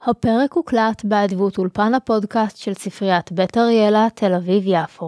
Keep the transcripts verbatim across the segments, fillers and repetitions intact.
הפרק הוקלט באדבות אולפן הפודקאסט של ספריית בית אריאלה, תל אביב יפו.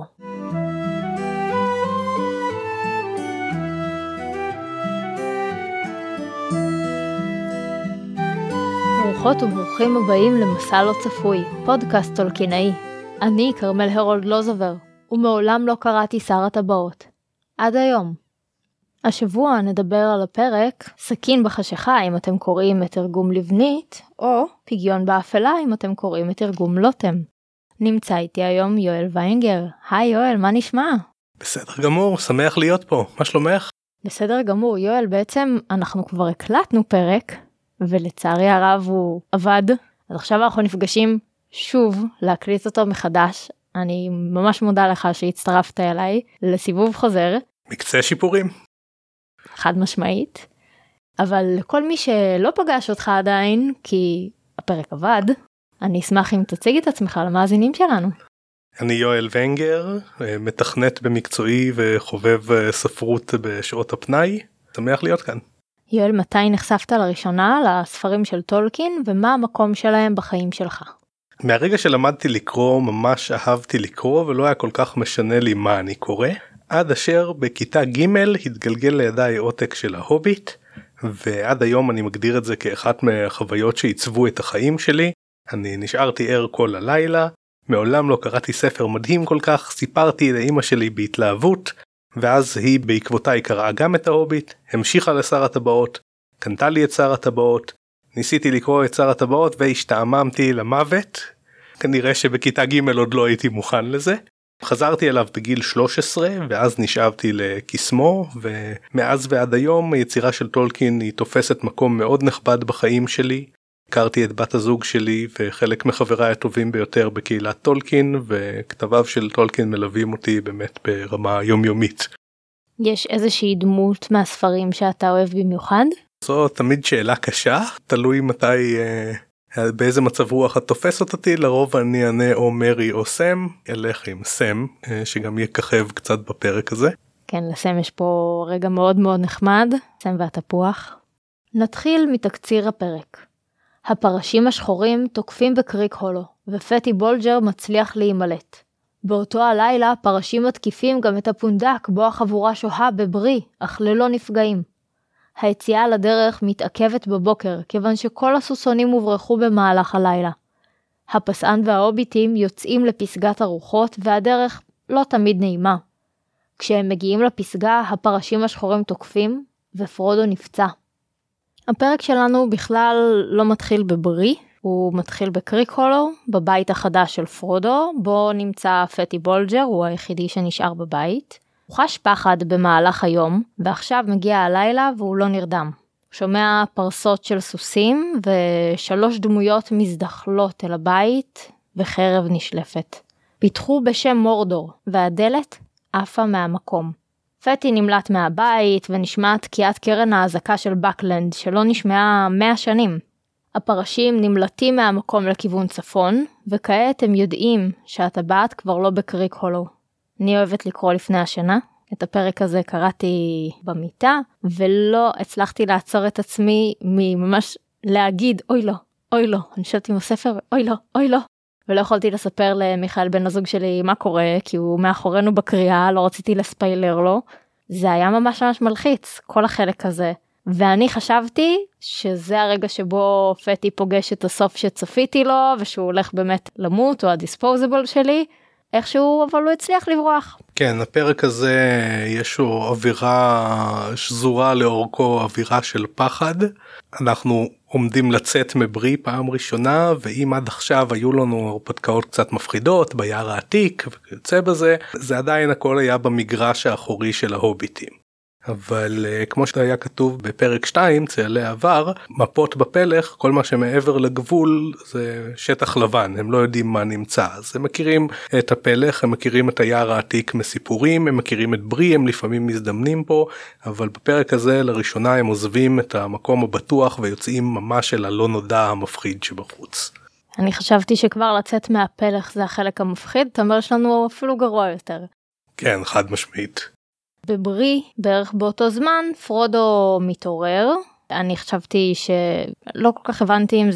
ברוכות וברוכים הבאים למסע לא צפוי, פודקאסט טולקינאי. אני קרמל הרולד לוזובר, ומעולם לא קראתי שר הטבעות. עד היום. השבוע נדבר על הפרק סכין בחשיכה אם אתם קוראים את תרגום לבנית, או פגיון באפלה אם אתם קוראים את תרגום לוטם. נמצא איתי היום יואל ויינגר. היי יואל, מה נשמע? בסדר גמור, שמח להיות פה. מה שלומך? בסדר גמור, יואל, בעצם אנחנו כבר הקלטנו פרק, ולצערי הרב הוא עבד. אז עכשיו אנחנו נפגשים שוב להקליט אותו מחדש. אני ממש מודה לך שהצטרפת אליי לסיבוב חוזר. מקצה שיפורים. חד משמעית, אבל לכל מי שלא פגש אותך עדיין, כי הפרק עבד, אני אשמח אם תציג את עצמך למאזינים שלנו. אני יואל ויינגר, מתכנת במקצועי וחובב ספרות בשעות הפנאי, שמח להיות כאן. יואל, מתי נחשפת לראשונה לספרים של טולקין, ומה המקום שלהם בחיים שלך? מהרגע שלמדתי לקרוא, ממש אהבתי לקרוא, ולא היה כל כך משנה לי מה אני קורא. עד אשר בכיתה ג' התגלגל לידיי עותק של ההוביט, ועד היום אני מגדיר את זה כאחת מהחוויות שעיצבו את החיים שלי. אני נשארתי ער כל הלילה, מעולם לא קראתי ספר מדהים כל כך, סיפרתי לאמא שלי בהתלהבות, ואז היא בעקבותיי קראה גם את ההוביט, המשיכה לשר הטבעות, קנתה לי את שר הטבעות, ניסיתי לקרוא את שר הטבעות והשתעממתי למוות, כנראה שבכיתה ג' עוד לא הייתי מוכן לזה. חזרתי אליו בגיל שלוש עשרה ואז נשאבתי לקסמו, ומאז ועד היום היצירה של טולקין היא תופסת מקום מאוד נכבד בחיים שלי. הכרתי את בת הזוג שלי וחלק מחבריי הטובים ביותר בקהילת טולקין, וכתביו של טולקין מלווים אותי באמת ברמה יומיומית. יש איזושהי דמות מהספרים שאתה אוהב במיוחד? זו תמיד שאלה קשה, תלוי מתי... באיזה מצב רוח את תופסת אותי, לרוב אני אענה או מרי או סם, אלך עם סם, שגם יככב קצת בפרק הזה. כן, לסם יש פה רגע מאוד מאוד נחמד, סם והתפוח. נתחיל מתקציר הפרק. הפרשים השחורים תוקפים בקריק הולו, ופטי בולג'ר מצליח להימלט. באותו הלילה פרשים מתקיפים גם את הפונדק בו החבורה שוהה בברי, אך ללא נפגעים. היציאה לדרך מתעכבת בבוקר, כיוון שכל הסוסונים הוברחו במהלך הלילה. הפסען וההוביטים יוצאים לפסגת הרוחות, והדרך לא תמיד נעימה. כשהם מגיעים לפסגה, הפרשים השחורים תוקפים, ופרודו נפצע. הפרק שלנו בכלל לא מתחיל בברי, הוא מתחיל בקריק הולו, בבית החדש של פרודו, בו נמצא פטי בולג'ר, הוא היחידי שנשאר בבית. הוא חש פחד במהלך היום, ועכשיו מגיע הלילה והוא לא נרדם. שומע פרסות של סוסים, ושלוש דמויות מזדחלות אל הבית, וחרב נשלפת. פיתחו בשם מורדור, והדלת עפה מהמקום. פטי נמלט מהבית, ונשמע תקיעת קרן ההזקה של בקלנד, שלא נשמעה מאה שנים. הפרשים נמלטים מהמקום לכיוון צפון, וכעת הם יודעים שהטבעת כבר לא בקריק הולו. אני אוהבת לקרוא לפני השינה, את הפרק הזה קראתי במיטה, ולא הצלחתי לעצור את עצמי מממש להגיד, אוי לא, אוי לא, אני שואלת עם הספר, אוי לא, אוי לא. ולא יכולתי לספר למיכאל בן הזוג שלי מה קורה, כי הוא מאחורינו בקריאה, לא רציתי לספיילר לו. זה היה ממש ממש מלחיץ, כל החלק הזה. ואני חשבתי שזה הרגע שבו פטי פוגש את הסוף שצפיתי לו, ושהוא הולך באמת למות, או הדיספוזיבל שלי. איכשהו, אבל הוא הצליח לברוח. כן, הפרק הזה יש לו אווירה שזורה לאורכו, אווירה של פחד. אנחנו עומדים לצאת מברי פעם ראשונה, ואם עד עכשיו היו לנו הרפתקאות קצת מפחידות, ביער העתיק וכיוצא בזה, זה עדיין הכל היה במגרש האחורי של ההוביטים. אבל כמו שהיה כתוב בפרק שתיים, צאלי עבר, מפות בפלך, כל מה שמעבר לגבול זה שטח לבן, הם לא יודעים מה נמצא. אז הם מכירים את הפלך, הם מכירים את היער העתיק מסיפורים, הם מכירים את ברי, הם לפעמים מזדמנים פה, אבל בפרק הזה לראשונה הם עוזבים את המקום הבטוח ויוצאים ממש אל הלא נודע המפחיד שבחוץ. אני חשבתי שכבר לצאת מהפלך זה החלק המפחיד, אתה אומר שלנו אפילו גרוע יותר. כן, חד משמעית. בברי, בערך באותו זמן, פרודו מתעורר. אני חשבתי שלא כל כך הבנתי אם זה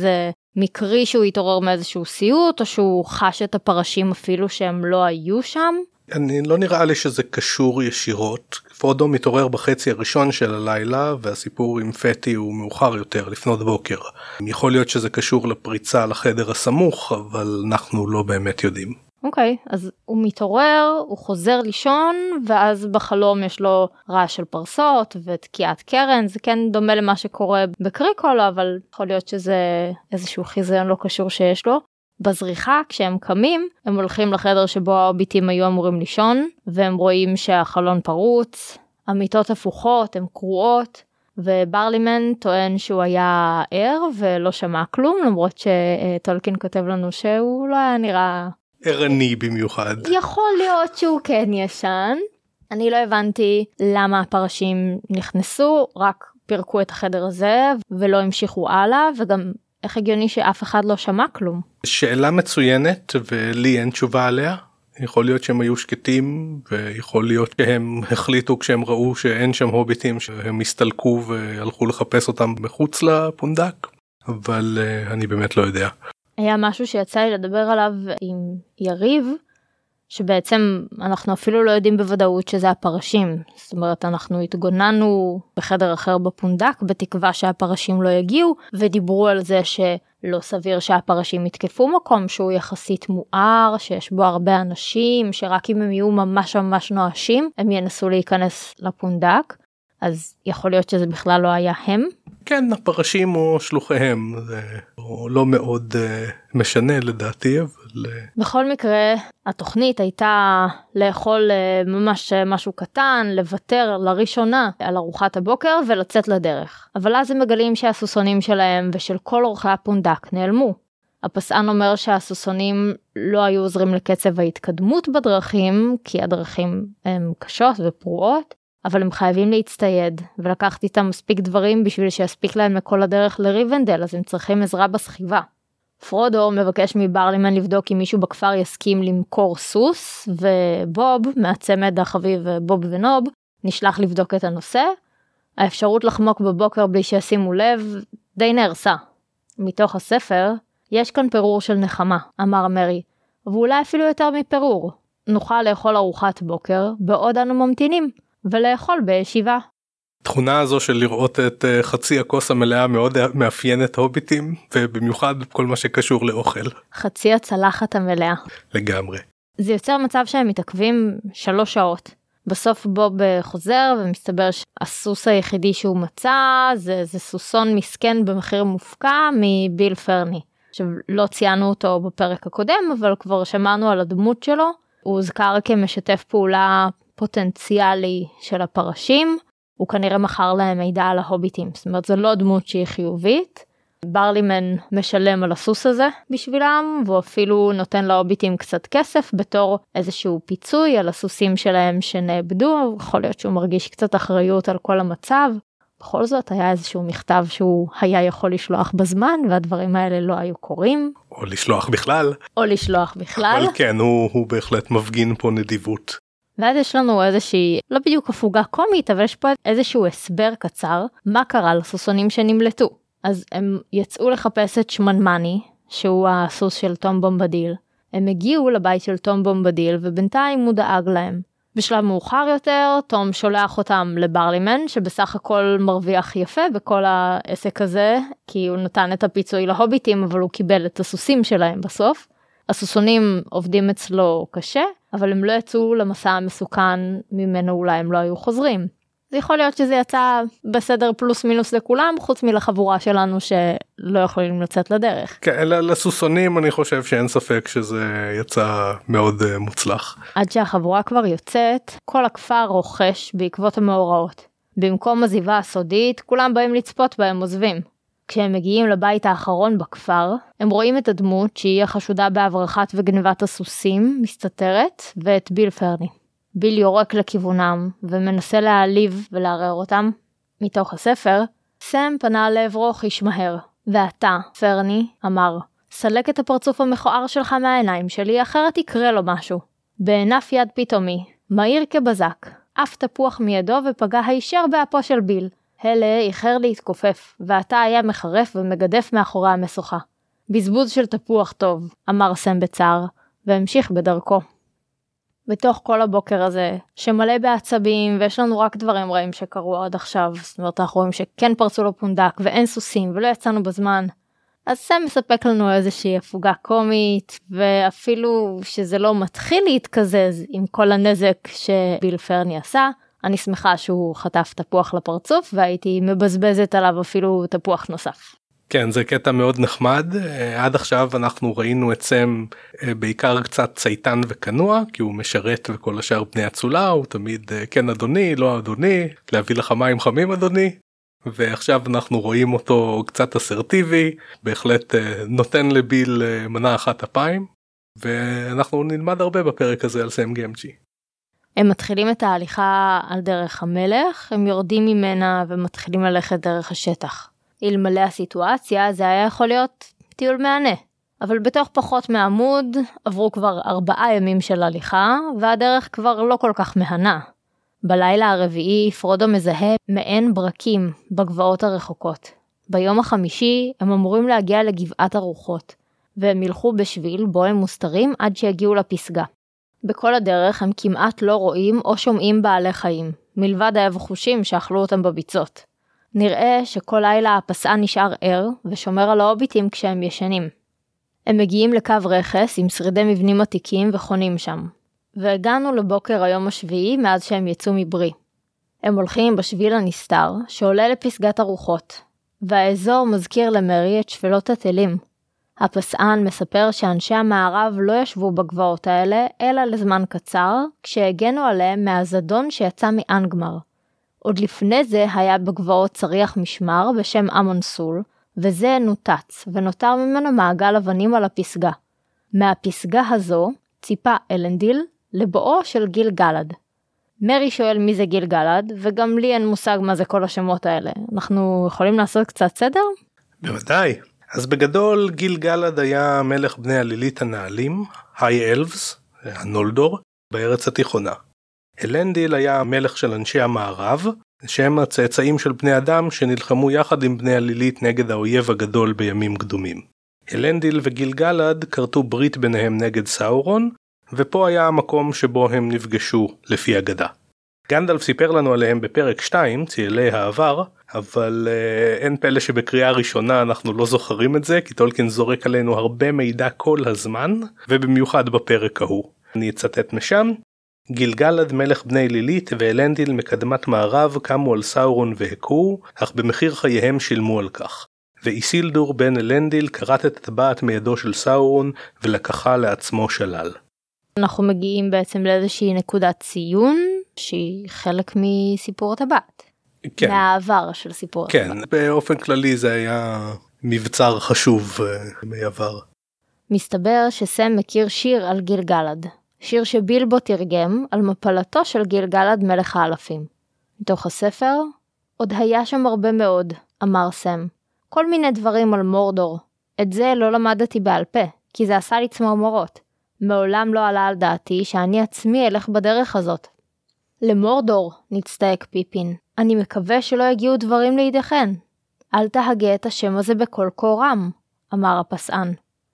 מקרי שהוא התעורר מאיזשהו סיוט, או שהוא חש את הפרשים אפילו שהם לא היו שם? אני לא נראה לי שזה קשור ישירות. פרודו מתעורר בחצי הראשון של הלילה, והסיפור עם פטי הוא מאוחר יותר, לפנות בוקר. יכול להיות שזה קשור לפריצה לחדר הסמוך, אבל אנחנו לא באמת יודעים. אוקיי, okay, אז הוא מתעורר, הוא חוזר לישון, ואז בחלום יש לו רעש של פרסות ותקיעת קרן. זה כן דומה למה שקורה בקריקולו, אבל יכול להיות שזה איזשהו חיזיון לא קשור שיש לו. בזריחה, כשהם קמים, הם הולכים לחדר שבו ההוביטים היו אמורים לישון, והם רואים שהחלון פרוץ, המיטות הפוכות, הן קרועות, וברלימן טוען שהוא היה ער ולא שמע כלום, למרות שטולקין כותב לנו שהוא לא היה נראה... ערני במיוחד. יכול להיות שהוא כן ישן. אני לא הבנתי למה הפרשים נכנסו, רק פירקו את החדר הזה ולא המשיכו הלאה, וגם איך הגיוני שאף אחד לא שמע כלום. שאלה מצוינת ולי אין תשובה עליה. יכול להיות שהם היו שקטים, ויכול להיות שהם החליטו כשהם ראו שאין שם הוביטים, שהם הסתלקו והלכו לחפש אותם מחוץ לפונדק, אבל uh, אני באמת לא יודע. היה משהו שיצא לי לדבר עליו עם יריב, שבעצם אנחנו אפילו לא יודעים בוודאות שזה הפרשים. זאת אומרת, אנחנו התגוננו בחדר אחר בפונדק, בתקווה שהפרשים לא יגיעו, ודיברו על זה שלא סביר שהפרשים יתקפו מקום שהוא יחסית מואר, שיש בו הרבה אנשים, שרק אם הם יהיו ממש ממש נואשים, הם ינסו להיכנס לפונדק. אז יכול להיות שזה בכלל לא היה הם? כן, הפרשים או שלוחיהם, זה לא מאוד uh, משנה לדעתי, אבל... בכל מקרה, התוכנית הייתה לאכול uh, ממש משהו קטן, לוותר לראשונה על ארוחת הבוקר ולצאת לדרך. אבל אז הם מגלים שהסוסונים שלהם ושל כל אורחי הפונדק נעלמו. הפסען אומר שהסוסונים לא היו עוזרים לקצב ההתקדמות בדרכים, כי הדרכים הן קשות ופרועות, אבל הם חייבים להצטייד, ולקחת איתם מספיק דברים בשביל שיספיק להם לכל הדרך לריבנדל, אז הם צריכים עזרה בסחיבה. פרודו מבקש מברלימן לבדוק אם מישהו בכפר יסכים למכור סוס, ובוב, מהצמד החביב בוב ונוב, נשלח לבדוק את הנושא. האפשרות לחמוק בבוקר בלי שישימו לב די נהרסה. מתוך הספר, יש כאן פירור של נחמה, אמר מרי, ואולי אפילו יותר מפירור. נוכל לאכול ארוחת בוקר בעוד אנו ממתינים. ולאכול בישיבה. תכונה הזו של לראות את חצי הכוס המלאה מאוד מאפיינת הוביטים, ובמיוחד כל מה שקשור לאוכל. חצי הצלחת המלאה. לגמרי. זה יוצר מצב שהם מתעכבים שלוש שעות. בסוף בוב חוזר ומסתבר שהסוס היחידי שהוא מצא, זה, זה סוסון מסכן במחיר מופקע מביל פרני. עכשיו לא ציינו אותו בפרק הקודם, אבל כבר שמענו על הדמות שלו. הוא הוזכר כמשתף פעולה פוטנציאלי של הפרשים, הוא כנראה מכר להם מידע על ההוביטים, זאת אומרת זו לא דמות שהיא חיובית. ברלימן משלם על הסוס הזה בשבילם, והוא אפילו נותן להוביטים קצת כסף בתור איזשהו פיצוי על הסוסים שלהם שנאבדו, יכול להיות שהוא מרגיש קצת אחריות על כל המצב. בכל זאת היה איזשהו מכתב שהוא היה יכול לשלוח בזמן, והדברים האלה לא היו קורים. או לשלוח בכלל. או לשלוח בכלל. אבל כן, הוא, הוא בהחלט מפגין פה נדיבות. ואז יש לנו איזושהי, לא בדיוק הפוגה קומית, אבל יש פה איזשהו הסבר קצר, מה קרה לסוסונים שנמלטו. אז הם יצאו לחפש את שמנמני, שהוא הסוס של תום בומבדיל. הם הגיעו לבית של תום בומבדיל, ובינתיים הוא דאג להם. בשלב מאוחר יותר, תום שולח אותם לברלימן, שבסך הכל מרוויח יפה בכל העסק הזה, כי הוא נתן את הפיצוי להוביטים, אבל הוא קיבל את הסוסים שלהם בסוף. הסוסונים עובדים אצלו קשה, אבל הם לא יצאו למסע המסוכן, ממנו אולי הם לא היו חוזרים. זה יכול להיות שזה יצא בסדר פלוס מינוס לכולם, חוץ מלחבורה שלנו שלא יכולים לצאת לדרך. כן, לסוסונים אני חושב שאין ספק שזה יצא מאוד uh, מוצלח. עד שהחבורה כבר יוצאת, כל הכפר רוכש בעקבות המאורעות. במקום עזיבה הסודית, כולם באים לצפות בהם עוזבים. כשהם מגיעים לבית האחרון בכפר, הם רואים את הדמות שהיא החשודה בהברחת וגנבת הסוסים, מסתתרת, ואת ביל פרני. ביל יורק לכיוונם, ומנסה להעליב ולערער אותם. מתוך הספר, סם פנה לעברו חיש מהר, ואתה, פרני, אמר, סלק את הפרצוף המכוער שלך מהעיניים שלי, אחרת יקרה לו משהו. בענף יד פתאומי, מהיר כבזק, אף תפוח מידו ופגע הישר באפו של ביל. הלה איחר להתכופף, ואתה היה מחרף ומגדף מאחורי המשוכה. בזבוז של תפוח טוב, אמר סם בצער, והמשיך בדרכו. בתוך כל הבוקר הזה, שמלא בעצבים, ויש לנו רק דברים רעים שקרו עד עכשיו, זאת אומרת, אנחנו רואים שכן פרצו לו פונדק, ואין סוסים, ולא יצאנו בזמן. אז סם מספק לנו איזושהי הפוגה קומית, ואפילו שזה לא מתחיל להתקזז עם כל הנזק שביל פרני עשה, אני שמחה שהוא חטף תפוח לפרצוף, והייתי מבזבזת עליו אפילו תפוח נוסף. כן, זה קטע מאוד נחמד. עד עכשיו אנחנו ראינו את סם בעיקר קצת צייתן וקנוע, כי הוא משרת וכל השאר בני אצולה, הוא תמיד כן אדוני, לא אדוני, להביא לך מים חמים אדוני. ועכשיו אנחנו רואים אותו קצת אסרטיבי, בהחלט נותן לביל מנה אחת אפיים, ואנחנו נלמד הרבה בפרק הזה על סם גמג'י. הם מתחילים את ההליכה על דרך המלך, הם יורדים ממנה ומתחילים ללכת דרך השטח. אלמלא הסיטואציה זה היה יכול להיות טיול מענה, אבל בתוך פחות מעמוד עברו כבר ארבעה ימים של הליכה, והדרך כבר לא כל כך מהנה. בלילה הרביעי פרודו מזהה מעין ברקים בגבעות הרחוקות. ביום החמישי הם אמורים להגיע לגבעת הרוחות, והם ילכו בשביל בו הם מוסתרים עד שיגיעו לפסגה. בכל הדרך הם כמעט לא רואים או שומעים בעלי חיים, מלבד האבחושים שאכלו אותם בביצות. נראה שכל לילה הפסען נשאר ער ושומר על ההוביטים כשהם ישנים. הם מגיעים לקו רכס עם שרידי מבנים עתיקים וחונים שם. והגענו לבוקר היום השביעי מאז שהם יצאו מברי. הם הולכים בשביל הנסתר שעולה לפסגת הרוחות, והאזור מזכיר למרי את שפלות התלים. הפסען מספר שאנשי המערב לא ישבו בגבעות האלה אלא לזמן קצר, כשהגנו עליהם מהזדון שיצא מאנגמר. עוד לפני זה היה בגבעות צריח משמר בשם אמונסול, וזה נוטץ, ונותר ממנו מעגל אבנים על הפסגה. מהפסגה הזו ציפה אלנדיל לבואו של גיל גלד. מרי שואל מי זה גיל גלד, וגם לי אין מושג מה זה כל השמות האלה. אנחנו יכולים לעשות קצת סדר? בוודאי. אז בגדול גיל גלד היה מלך בני הלילית הנעלים, היי אלבס, הנולדור, בארץ התיכונה. אלנדיל היה מלך של אנשי המערב, שהם הצאצאים של בני אדם שנלחמו יחד עם בני הלילית נגד האויב הגדול בימים קדומים. אלנדיל וגיל גלד קרתו ברית ביניהם נגד סאורון, ופה היה המקום שבו הם נפגשו לפי אגדה. גנדלף סיפר לנו עליהם בפרק שתיים, צאלי העבר, אבל uh, אין פלא שבקריאה ראשונה אנחנו לא זוכרים את זה, כי טולקין זורק עלינו הרבה מידע כל הזמן, ובמיוחד בפרק ההוא. אני אצטט משם. גיל גלד מלך בני לילית ואלנדיל מקדמת מערב קמו על סאורון והכו, אך במחיר חייהם שילמו על כך. ואיסילדור בן אלנדיל קראת את הטבעת מידו של סאורון ולקחה לעצמו שלל. אנחנו מגיעים בעצם לאיזושהי נקודת ציון שהיא חלק מסיפור הטבעת. כן. מהעבר של סיפור הטבעת. כן, באופן כללי זה היה מבצר חשוב uh, מעבר. מסתבר שסם מכיר שיר על גיל גלד. שיר שבילבו תרגם על מפלתו של גיל גלד מלך האלפים. מתוך הספר, עוד היה שם הרבה מאוד, אמר סם. כל מיני דברים על מורדור. את זה לא למדתי בעל פה, כי זה עשה לי צמרמורות. מעולם לא עלה על דעתי שאני עצמי אלך בדרך הזאת. למורדור, נצטעק פיפין, אני מקווה שלא יגיעו דברים לידיכן. אל תהגה את השם הזה בכל קורם, אמר הפסען.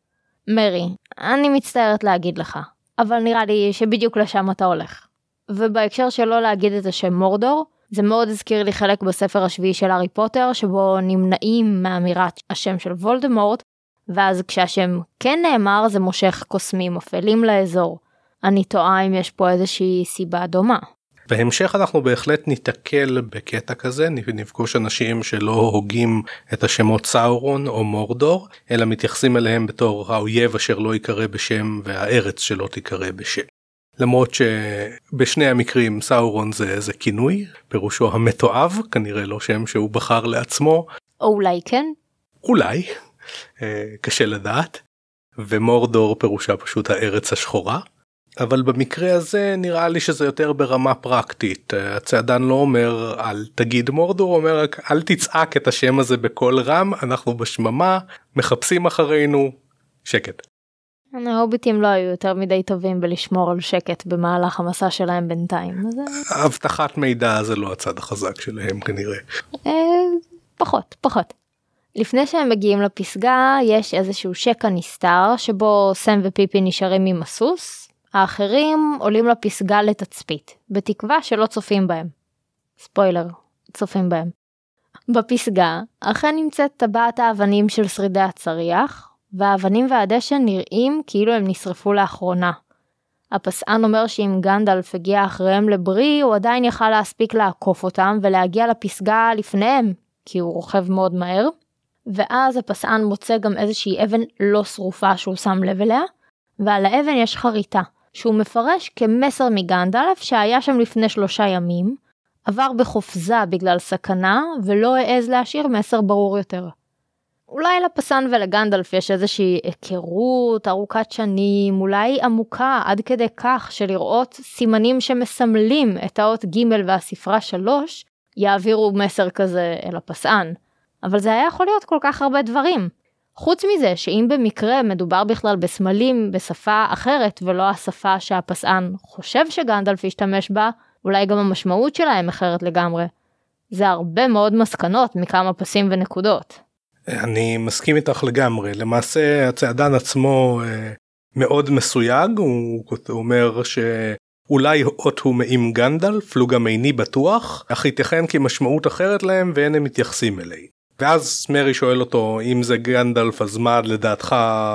מרי, אני מצטערת להגיד לך, אבל נראה לי שבדיוק לשם אתה הולך. ובהקשר שלא להגיד את השם מורדור, זה מאוד הזכיר לי חלק בספר השביעי של הארי פוטר, שבו נמנעים מאמירת השם של וולדמורט, ואז כשהשם כן נאמר זה מושך קוסמים אפלים לאזור. אני טועה אם יש פה איזושהי סיבה דומה. בהמשך אנחנו בהחלט ניתקל בקטע כזה, נפגוש אנשים שלא הוגים את השמות סאורון או מורדור, אלא מתייחסים אליהם בתור האויב אשר לא יקרא בשם והארץ שלא תיקרא בשם. למרות שבשני המקרים סאורון זה, זה כינוי, פירושו המתועב, כנראה לא שם שהוא בחר לעצמו. או אולי כן? אולי, קשה לדעת. ומורדור פירושה פשוט הארץ השחורה. אבל במקרה הזה נראה לי שזה יותר ברמה פרקטית. הצעדן לא אומר אל תגיד מורדור, הוא אומר רק אל תצעק את השם הזה בקול רם, אנחנו בשממה, מחפשים אחרינו, שקט. ההוביטים לא היו יותר מדי טובים בלשמור על שקט במהלך המסע שלהם בינתיים. הבטחת מידע זה לא הצד החזק שלהם כנראה. פחות, פחות. לפני שהם מגיעים לפסגה, יש איזשהו שקע נסתר, שבו סם ופיפי נשארים עם הסוס, האחרים עולים לפסגה לתצפית, בתקווה שלא צופים בהם. ספוילר, צופים בהם. בפסגה, אכן נמצאת טבעת האבנים של שרידי הצריח, והאבנים והדשן נראים כאילו הם נשרפו לאחרונה. הפסען אומר שאם גנדלף הגיע אחריהם לברי, הוא עדיין יכל להספיק לעקוף אותם ולהגיע לפסגה לפניהם, כי הוא רוכב מאוד מהר. ואז הפסען מוצא גם איזושהי אבן לא שרופה שהוא שם לב אליה, ועל האבן יש חריטה, שהוא מפרש כמסר מגנדלף שהיה שם לפני שלושה ימים, עבר בחופזה בגלל סכנה, ולא העז להשאיר מסר ברור יותר. אולי לפסען ולגנדלף יש איזושהי היכרות ארוכת שנים, אולי עמוקה עד כדי כך שלראות סימנים שמסמלים את האות ג' והספרה שלוש, יעבירו מסר כזה אל הפסען. אבל זה היה יכול להיות כל כך הרבה דברים. חוץ מזה שאם במקרה מדובר בכלל בסמלים בשפה אחרת ולא השפה שהפסען חושב שגנדלף ישתמש בה, אולי גם המשמעות שלהם אחרת לגמרי. זה הרבה מאוד מסקנות מכמה פסים ונקודות. אני מסכים איתך לגמרי. למעשה הצעדן עצמו מאוד מסויג, הוא אומר שאולי אות הוא עם גנדלף, לא גם איני בטוח, אך ייתכן כי משמעות אחרת להם ואין הם מתייחסים אליי. ואז מרי שואל אותו אם זה גנדלף אז מה לדעתך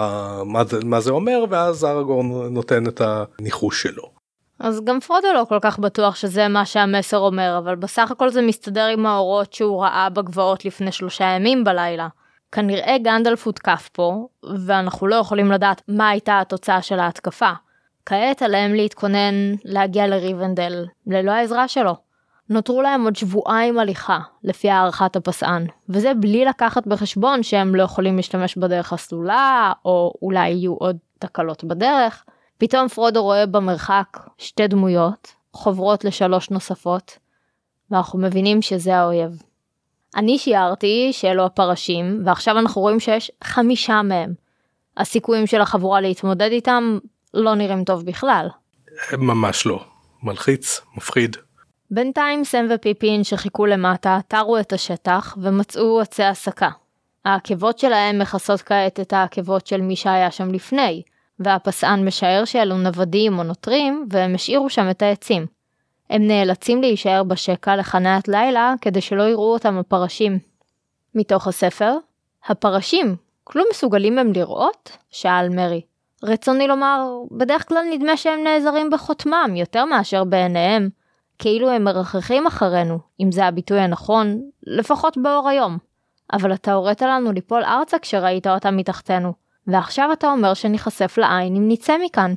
מה זה, מה זה אומר, ואז ארגורן נותן את הניחוש שלו. אז גם פרודו לא כל כך בטוח שזה מה שהמסר אומר, אבל בסך הכל זה מסתדר עם האורות שהוא ראה בגבעות לפני שלושה ימים בלילה. כנראה גנדלף הותקף פה, ואנחנו לא יכולים לדעת מה הייתה התוצאה של ההתקפה. כעת עליהם להתכונן להגיע לריבנדל, ללא העזרה שלו. נותרו להם עוד שבועיים הליכה, לפי הערכת הפסען, וזה בלי לקחת בחשבון שהם לא יכולים להשתמש בדרך הסלולה, או אולי יהיו עוד תקלות בדרך. פתאום פרודו רואה במרחק שתי דמויות, חוברות לשלוש נוספות, ואנחנו מבינים שזה האויב. אני שיערתי שאלו הפרשים, ועכשיו אנחנו רואים שיש חמישה מהם. הסיכויים של החבורה להתמודד איתם לא נראים טוב בכלל. ממש לא. מלחיץ, מפחיד. בינתיים סם ופיפין שחיכו למטה, תרו את השטח ומצאו עצי הסקה. העקבות שלהם מכסות כעת את העקבות של מי שהיה שם לפני, והפסען משער שאלו נוודים או נוטרים, והם השאירו שם את העצים. הם נאלצים להישאר בשקע לחניית לילה, כדי שלא יראו אותם הפרשים. מתוך הספר, הפרשים, כלום מסוגלים הם לראות? שאל מרי. רצוני לומר, בדרך כלל נדמה שהם נעזרים בחותמם, יותר מאשר בעיניהם, כאילו הם מרחכים אחרינו, אם זה הביטוי הנכון, לפחות באור היום. אבל אתה הורית לנו ליפול ארצה כשראית אותם מתחתנו, ועכשיו אתה אומר שנחשף לעין אם נצא מכאן.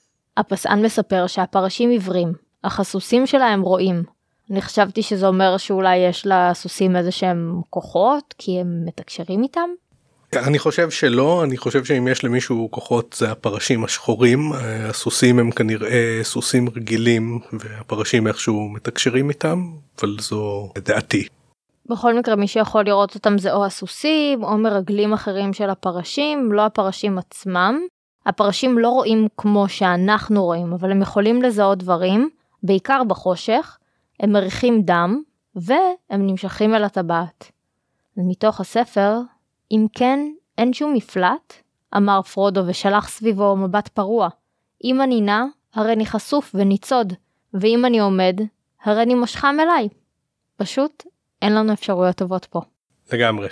הפסען מספר שהפרשים עיוורים, אך הסוסים שלהם רואים. אני חשבתי שזה אומר שאולי יש לסוסים איזה שהם כוחות, כי הם מתקשרים איתם? אני חושב שלא, אני חושב שאם יש למישהו כוחות זה הפרשים השחורים, הסוסים הם כנראה סוסים רגילים, והפרשים איכשהו מתקשרים איתם, אבל זו דעתי. בכל מקרה מי שיכול לראות אותם זה או הסוסים, או מרגלים אחרים של הפרשים, לא הפרשים עצמם. הפרשים לא רואים כמו שאנחנו רואים, אבל הם יכולים לזהות דברים, בעיקר בחושך, הם מריחים דם, והם נמשכים אל הטבעת. ומתוך הספר, אם כן, אין שום מפלט, אמר פרודו ושלח סביבו מבט פרוע. אם אני נע, הרי אני חשוף וניצוד, ואם אני עומד, הרי אני מושכם אליי. פשוט, אין לנו אפשרויות טובות פה. לגמרי.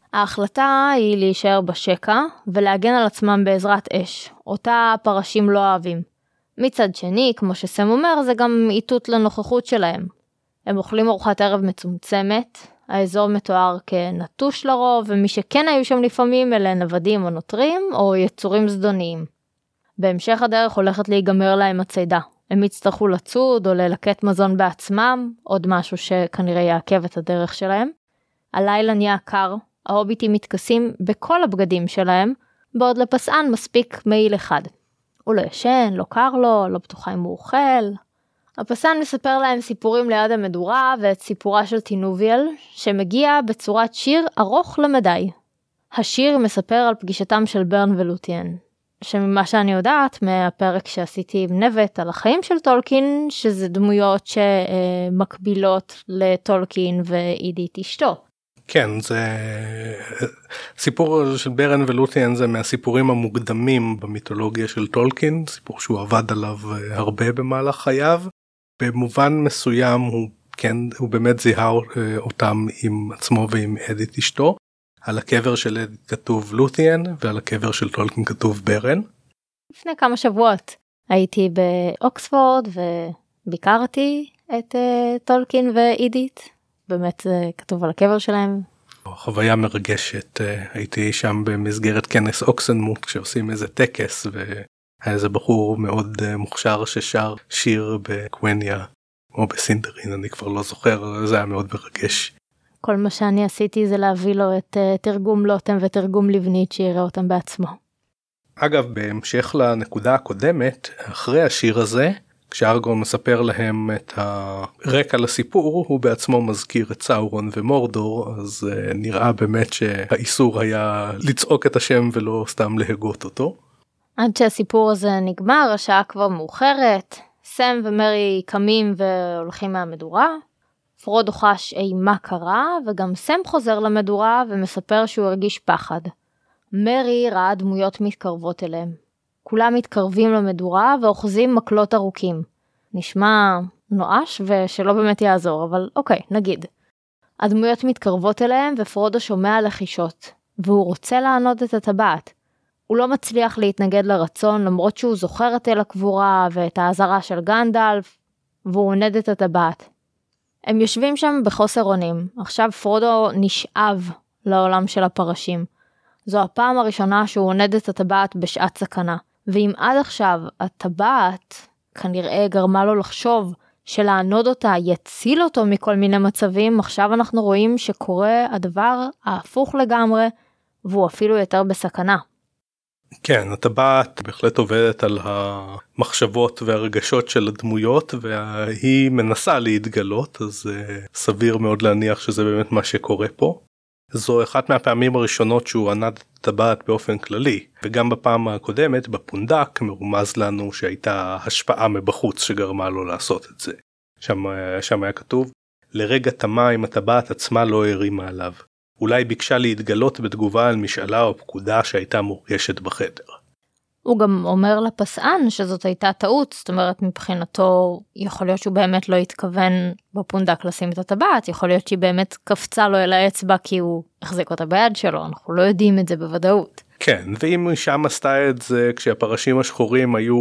ההחלטה היא להישאר בשקע, ולהגן על עצמם בעזרת אש, אותה הפרשים לא אוהבים. מצד שני, כמו שסם אומר, זה גם איתות לנוכחות שלהם. הם אוכלים ארוחת ערב מצומצמת, האזור מתואר כנטוש לרוב, ומי שכן היו שם לפעמים אלה נוודים או נוטרים, או יצורים זדוניים. בהמשך הדרך הולכת להיגמר להם הצידה. הם יצטרכו לצוד או ללקט מזון בעצמם, עוד משהו שכנראה יעכב את הדרך שלהם. הלילה נהיה קר, ההוביטים מתכסים בכל הבגדים שלהם, בעוד לפסען מספיק מעיל אחד. הוא לא ישן, לא קר לו, לא בטוחה אם הוא אוכל. הפסען מספר להם סיפורים ליד המדורה ואת סיפורה של טינוביאל, שמגיע בצורת שיר ארוך למדי. השיר מספר על פגישתם של ברן ולותיאן, שממה שאני יודעת מהפרק שעשיתי עם נבט על החיים של טולקין, שזה דמויות שמקבילות לטולקין ואידית אשתו. כן, זה סיפור של ברן ולות'יאן זה מהסיפורים המוקדמים במיתולוגיה של טולקין, סיפור שהוא עבד עליו הרבה במהלך חייו. במובן מסוים הוא כן, הוא באמת זיהה אותם עם עצמו ועם אדית אשתו. על הקבר של אדית כתוב לות'יאן ועל הקבר של טולקין כתוב ברן. לפני כמה שבועות הייתי באוקספורד וביקרתי את uh, טולקין ואדית. באמת זה כתוב על הקבר שלהם. חוויה מרגשת, הייתי שם במסגרת כנס אוקסנמוט כשעושים איזה טקס והיה איזה בחור מאוד מוכשר ששר שיר בקווניה או בסינדרין, אני כבר לא זוכר, זה היה מאוד מרגש. כל מה שאני עשיתי זה להביא לו את uh, תרגום לוטם ותרגום לבנית שיראה אותם בעצמו. אגב, בהמשך לנקודה הקודמת, אחרי השיר הזה, כשארגון מספר להם את הרקע לסיפור, הוא בעצמו מזכיר את סאורון ומורדור, אז uh, נראה באמת שהאיסור היה לצעוק את השם ולא סתם להגות אותו. עד שהסיפור הזה נגמר, השעה כבר מאוחרת, סם ומרי קמים והולכים מהמדורה, פרודו חש אימה קרה, וגם סם חוזר למדורה ומספר שהוא הרגיש פחד. מרי ראה דמויות מתקרבות אליהם. כולם מתקרבים למדורה ואוחזים מקלות ארוכים. נשמע נואש ושלא באמת יעזור, אבל אוקיי, נגיד. הדמויות מתקרבות אליהם ופרודו שומע לחישות, והוא רוצה לענוד את הטבעת. הוא לא מצליח להתנגד לרצון למרות שהוא זוכר את אל הקבורה ואת העזרה של גנדלף, והוא עונד את הטבעת. הם יושבים שם בחוסר אונים. עכשיו פרודו נשאב לעולם של הפרשים. זו הפעם הראשונה שהוא עונד את הטבעת בשעת סכנה. ואם עד עכשיו הטבעת כנראה גרמה לו לחשוב שלענוד אותה יציל אותו מכל מיני מצבים, עכשיו אנחנו רואים שקורה הדבר ההפוך לגמרי, והוא אפילו יותר בסכנה. כן, הטבעת בהחלט עובדת על המחשבות והרגשות של הדמויות, והיא מנסה להתגלות, אז סביר מאוד להניח שזה באמת מה שקורה פה. זו אחת מהפעמים הראשונות שהוא ענד את הטבעת באופן כללי, וגם בפעם הקודמת, בפונדק, מרומז לנו שהייתה השפעה מבחוץ שגרמה לו לעשות את זה. שם, שם היה כתוב, לרגע תמה אם הטבעת עצמה לא הרימה עליו. אולי ביקשה להתגלות בתגובה על משאלה או פקודה שהייתה מורגשת בחדר. הוא גם אומר לפסען שזאת הייתה טעות, זאת אומרת מבחינתו יכול להיות שהוא באמת לא התכוון בפונדק לשים את הטבעת, יכול להיות שהיא באמת קפצה לו אל האצבע כי הוא החזיק אותה ביד שלו, אנחנו לא יודעים את זה בוודאות. כן, ואם שם עשתה את זה כשהפרשים השחורים היו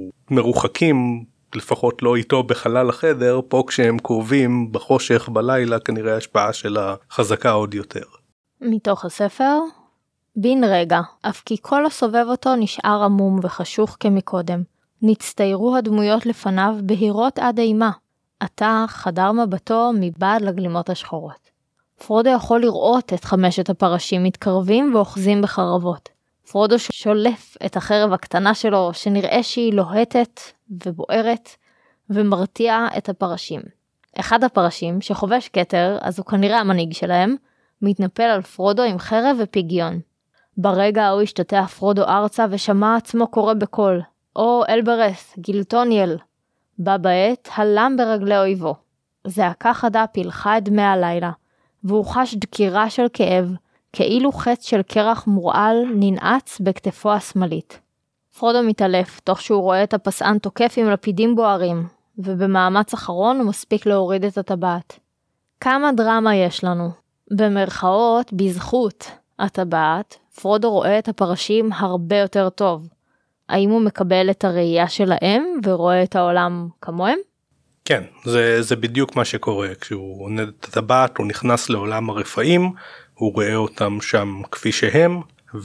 מרוחקים, לפחות לא איתו בחלל החדר, פה כשהם קרובים בחושך בלילה כנראה השפעה שלה חזקה עוד יותר. מתוך הספר, בין רגע, אף כי כל הסובב אותו נשאר עמום וחשוך כמקודם. נצטיירו הדמויות לפניו בהירות עד אימה. עתה חדר מבטו מבעד לגלימות השחורות. פרודו יכול לראות את חמשת הפרשים מתקרבים ואוחזים בחרבות. פרודו שולף את החרב הקטנה שלו שנראה שהיא לוהטת ובוערת ומרתיע את הפרשים. אחד הפרשים שחובש כתר, אז הוא כנראה המנהיג שלהם, מתנפל על פרודו עם חרב ופיגיון. ברגע הוא השתתח פרודו ארצה ושמע עצמו קורא בקול, או אלברס, גילטוניאל. בא בעת, הלם ברגלי אויבו. זעקה חדה פילחה את דמי הלילה, והוא חש דקירה של כאב, כאילו חץ של קרח מורעל ננעץ בכתפו השמאלית. פרודו מתעלף, תוך שהוא רואה את הפסען תוקף עם לפידים בוערים, ובמאמץ אחרון הוא מספיק להוריד את הטבעת. כמה דרמה יש לנו. במרכאות, בזכות הטבעת, פרודו רואה את הפרשים הרבה יותר טוב. האם הוא מקבל את הראייה שלהם ורואה את העולם כמוהם? כן, זה, זה בדיוק מה שקורה. כשהוא עונד את הטבעת, הוא נכנס לעולם הרפאים, הוא רואה אותם שם כפי שהם,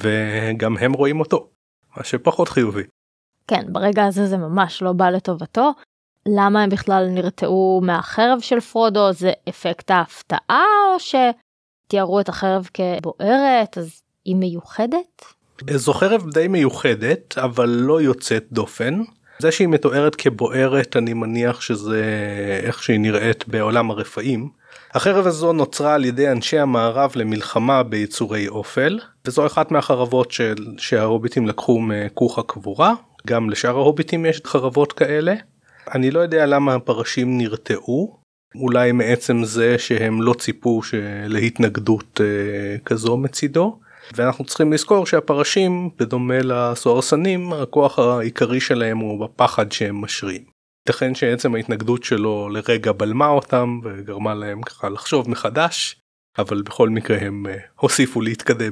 וגם הם רואים אותו. מה שפחות חיובי. כן, ברגע הזה זה ממש לא בא לטובתו. למה הם בכלל נרתעו מהחרב של פרודו? זה אפקט ההפתעה, או שתיארו את החרב כבוערת, אז היא מיוחדת? זו חרב די מיוחדת, אבל לא יוצאת דופן. זה שהיא מתוארת כבוערת, אני מניח שזה איך שהיא נראית בעולם הרפאים. החרב הזו נוצרה על ידי אנשי המערב למלחמה ביצורי אופל, וזו אחת מהחרבות של, שההוביטים לקחו מכוך הקבורה. גם לשאר ההוביטים יש חרבות כאלה. אני לא יודע למה הפרשים נרתעו. אולי מעצם זה שהם לא ציפו להתנגדות כזו מצידו. ואנחנו צריכים לזכור שהפרשים, בדומה לסוהרסנים, הכוח העיקרי שלהם הוא בפחד שהם משרים. ייתכן שעצם ההתנגדות שלו לרגע בלמה אותם וגרמה להם ככה לחשוב מחדש, אבל בכל מקרה הם הוסיפו להתקדם.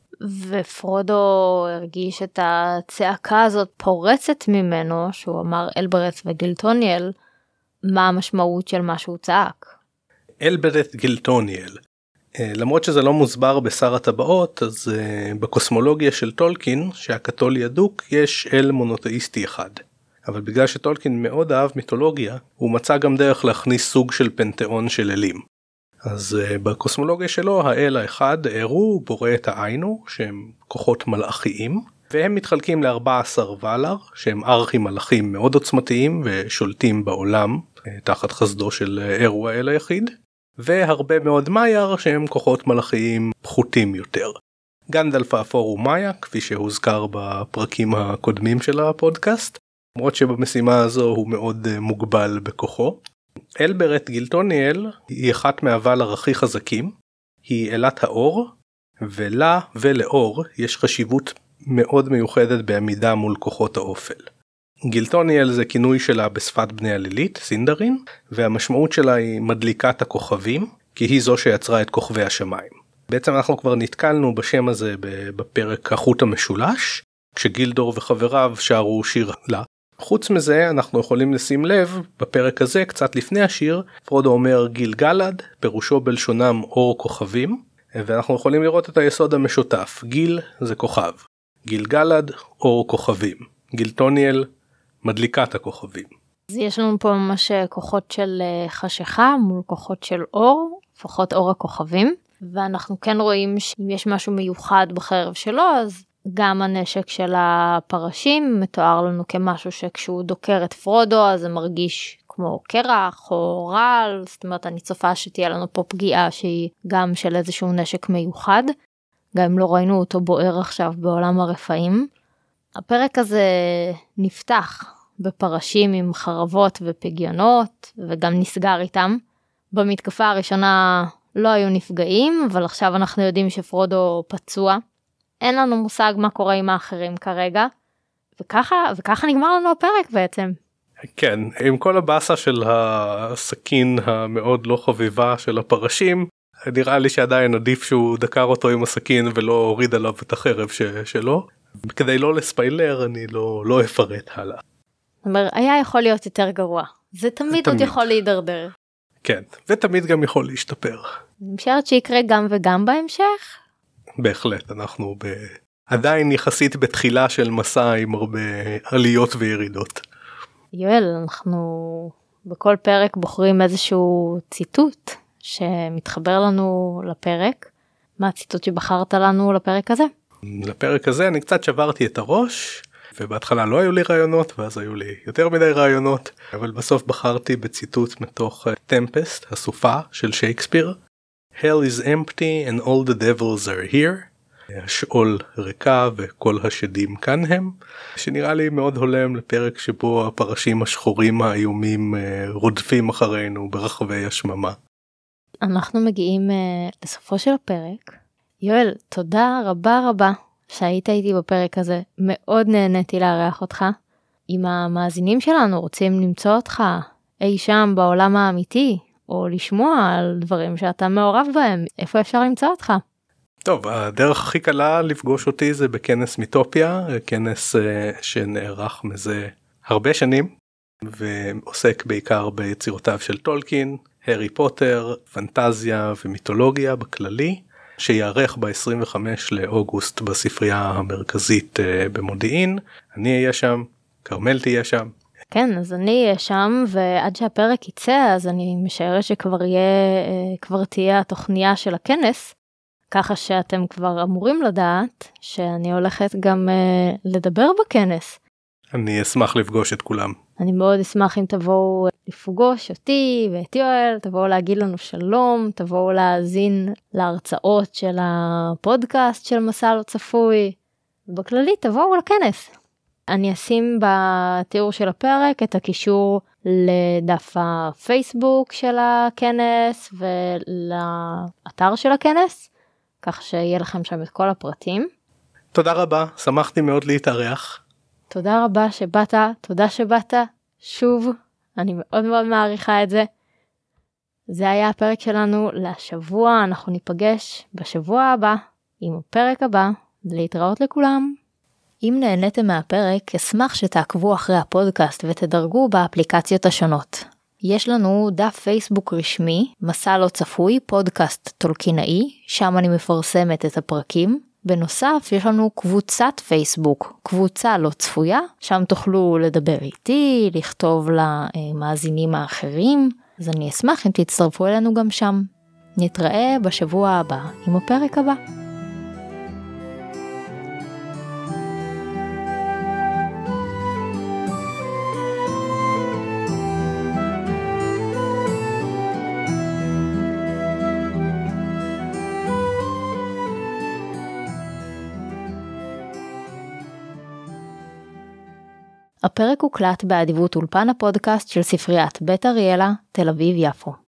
ופרודו הרגיש את הצעקה הזאת פורצת ממנו, שהוא אמר אלברט וגילטוניאל, מה המשמעות של מה שהוא צעק? אלברט גילטוניאל. למרות שזה לא מוסבר בשר הטבעות, אז uh, בקוסמולוגיה של טולקין, שהקתולי הדוק, יש אל מונותאיסטי אחד. אבל בגלל שטולקין מאוד אהב מיתולוגיה, הוא מצא גם דרך להכניס סוג של פנתיאון של אלים. אז uh, בקוסמולוגיה שלו, האל האחד, ארו, בורא את העיינו, שהם כוחות מלאכיים, והם מתחלקים ל-ארבעה עשר ולר, שהם ארכי מלאכים מאוד עוצמתיים ושולטים בעולם, uh, תחת חסדו של ארו האל היחיד. והרבה מאוד מאייר שהם כוחות מלאכיים פחותים יותר. גנדלף האפור הוא מאיה, כפי שהוזכר בפרקים הקודמים של הפודקאסט, למרות שבמשימה הזו הוא מאוד מוגבל בכוחו. אלברט גילטוניאל היא אחת מהוולר הכי חזקים, היא אלת האור, ולה ולאור יש חשיבות מאוד מיוחדת בעמידה מול כוחות האופל. גילטוניאל זה כינוי שלה בשפת בני הלילית, סינדרין, והמשמעות שלה היא מדליקת הכוכבים, כי היא זו שיצרה את כוכבי השמיים. בעצם אנחנו כבר נתקלנו בשם הזה בפרק החוט המשולש, כשגילדור וחבריו שרו שיר לה. חוץ מזה אנחנו יכולים לשים לב, בפרק הזה קצת לפני השיר, פרודו אומר גיל גלד, פירושו בלשונם אור כוכבים, ואנחנו יכולים לראות את היסוד המשותף, גיל זה כוכב, גיל גלד אור כוכבים, גילטוניאל מדליקת הכוכבים. אז יש לנו פה ממש כוחות של חשיכה מול כוחות של אור, לפחות אור הכוכבים, ואנחנו כן רואים שאם יש משהו מיוחד בחרב שלו, אז גם הנשק של הפרשים מתואר לנו כמשהו שכשהוא דוקר את פרודו, אז זה מרגיש כמו קרח או רעל, זאת אומרת אני צופה שתהיה לנו פה פגיעה שהיא גם של איזשהו נשק מיוחד, גם אם לא ראינו אותו בוער עכשיו בעולם הרפאים. הפרק הזה נפתח בפרשים עם חרבות ופגיונות, וגם נסגר איתם. במתקפה הראשונה לא היו נפגעים, אבל עכשיו אנחנו יודעים שפרודו פצוע. אין לנו מושג מה קורה עם האחרים כרגע, וככה, וככה נגמר לנו הפרק בעצם. כן, עם כל הבאסה של הסכין המאוד לא חביבה של הפרשים, נראה לי שעדיין עדיף שהוא דקר אותו עם הסכין ולא הוריד עליו את החרב ש- שלו. כדי לא לספיילר אני לא, לא אפרט הלאה. זאת אומרת, היה יכול להיות יותר גרוע. זה תמיד, תמיד עוד יכול להידרדר. כן, ותמיד גם יכול להשתפר. אני משערת שיקרה גם וגם בהמשך? בהחלט, אנחנו ב... עדיין יחסית בתחילה של מסע עם הרבה עליות וירידות. יואל, אנחנו בכל פרק בוחרים איזשהו ציטוט שמתחבר לנו לפרק. מה הציטוט שבחרת לנו לפרק הזה? לפרק הזה אני קצת שברתי את הראש, ובהתחלה לא היו לי רעיונות, ואז היו לי יותר מדי רעיונות, אבל בסוף בחרתי בציטוט מתוך טמפסט, הסופה של שייקספיר. Hell is empty and all the devils are here. השאול ריקה וכל השדים כאן הם, שנראה לי מאוד הולם לפרק שבו הפרשים השחורים האיומים רודפים אחרינו ברחבי השממה. אנחנו מגיעים uh, לסופו של הפרק. יואל, תודה רבה רבה שהיית איתי בפרק הזה, מאוד נהניתי לארח אותך. אם המאזינים שלנו רוצים למצוא אותך אי שם בעולם האמיתי, או לשמוע על דברים שאתה מעורב בהם, איפה אפשר למצוא אותך? טוב, הדרך הכי קלה לפגוש אותי זה בכנס מיטופיה, כנס שנערך מזה הרבה שנים, ועוסק בעיקר ביצירותיו של טולקין, הארי פוטר, פנטזיה ומיתולוגיה בכללי, שיערך ב-עשרים וחמישה לאוגוסט בספרייה המרכזית במודיעין. אני אהיה שם, קרמל תהיה שם. כן, אז אני אהיה שם, ועד שהפרק יצא, אז אני משערת שכבר יהיה, כבר תהיה התוכניה של הכנס, ככה שאתם כבר אמורים לדעת שאני הולכת גם uh, לדבר בכנס. אני אשמח לפגוש את כולם. אני מאוד אשמח אם תבואו לפגוש אותי ואת יואל, תבואו להגיד לנו שלום, תבואו להאזין להרצאות של הפודקאסט של מסע לא צפוי, ובכללי תבואו לכנס. אני אשים בתיאור של הפרק את הקישור לדף הפייסבוק של הכנס ולאתר של הכנס, כך שיהיה לכם שם את כל הפרטים. תודה רבה, שמחתי מאוד להתארח. תודה רבה שבאת, תודה שבאת שוב, אני מאוד מאוד מעריכה את זה. זה היה הפרק שלנו לשבוע, אנחנו ניפגש בשבוע הבא עם הפרק הבא, להתראות לכולם. אם נהניתם מהפרק, אשמח שתעקבו אחרי הפודקאסט ותדרגו באפליקציות השונות. יש לנו דף פייסבוק רשמי, מסע לא צפוי, פודקאסט טולקינאי, שם אני מפרסמת את הפרקים. בנוסף, יש לנו קבוצת פייסבוק, קבוצה לא צפויה, שם תוכלו לדבר איתי, לכתוב למאזינים האחרים, אז אני אשמח אם תצטרפו אלינו גם שם. נתראה בשבוע הבא עם הפרק הבא. הפרק הוקלט באדיבות אולפן הפודקאסט של ספריית בית אריאלה, תל אביב יפו.